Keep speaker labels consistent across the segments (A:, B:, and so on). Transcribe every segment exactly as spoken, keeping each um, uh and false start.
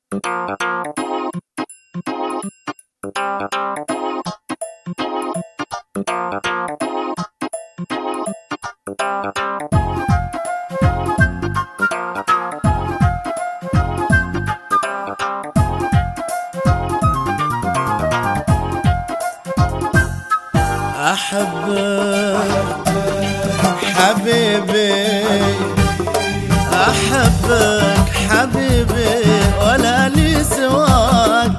A: أحبك حبيبي، أحبك حبيبي، ولا لي سواك،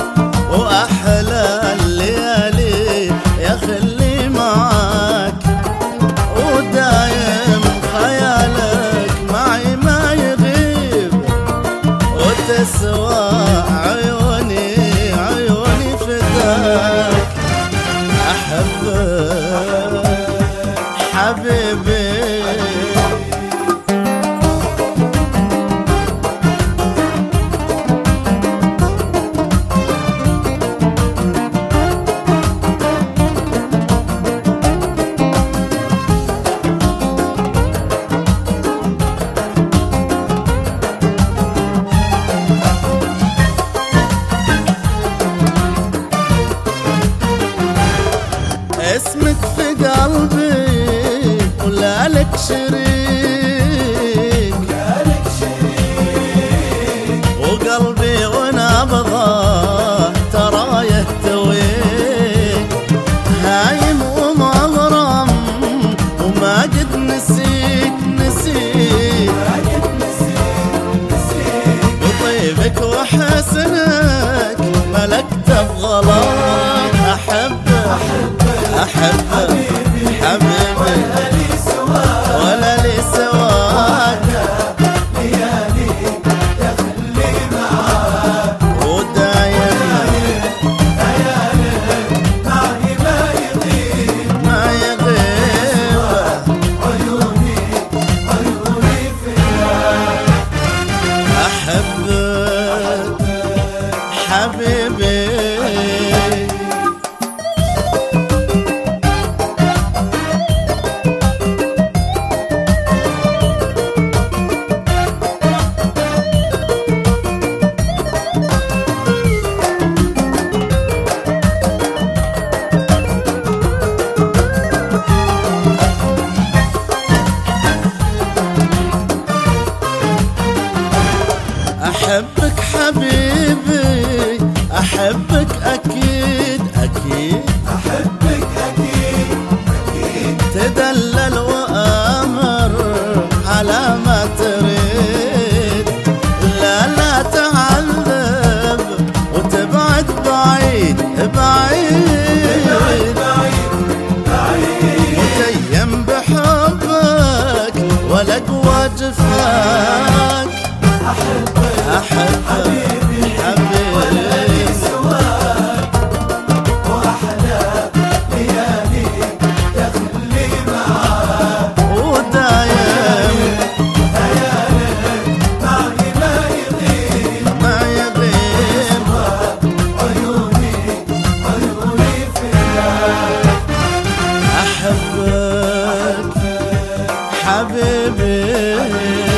A: وأحلى الليالي يا خلي معاك، ودايم خيالك معي ما يغيب، وتسوى عيوني عيوني فداك. أحبك حبيبي، اسمك في قلبي ولا لك شريك، وقلبي ونبضه ترى يهتويك، هايم ومغرم وما قد نسيك نسيك، وطيبك وحسنك ملكته بغلاك. أحبك أحبك حبيبي، ولا لي سواك،
B: ليالي يا خلي معاك،
A: ودايم
B: خيالك معي ما يغيب
A: ما يغيب،
B: عيوني عيوني فيك.
A: أحبك حبيبي، أحبك حبيبي، أحبك أكيد أكيد،
B: أحبك أكيد أكيد،
A: تدلل وأمر على ما تريد، لا لا تعذب وتبعد بعيد بعيد، وتيم بحبك ولا قوى جفاك.
B: أحبك
A: أحبك
B: حبيبي
A: حبيبي،
B: ولا لي سواك، وأحلى ليالي يا خلي معاك،
A: ودايم
B: خيالك معي ما يغيب
A: ما يغيب،
B: عيوني عيوني فيك.
A: أحبك حبيبي.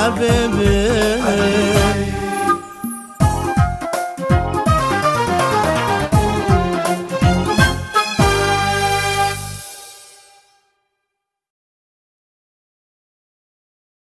A: حبيبي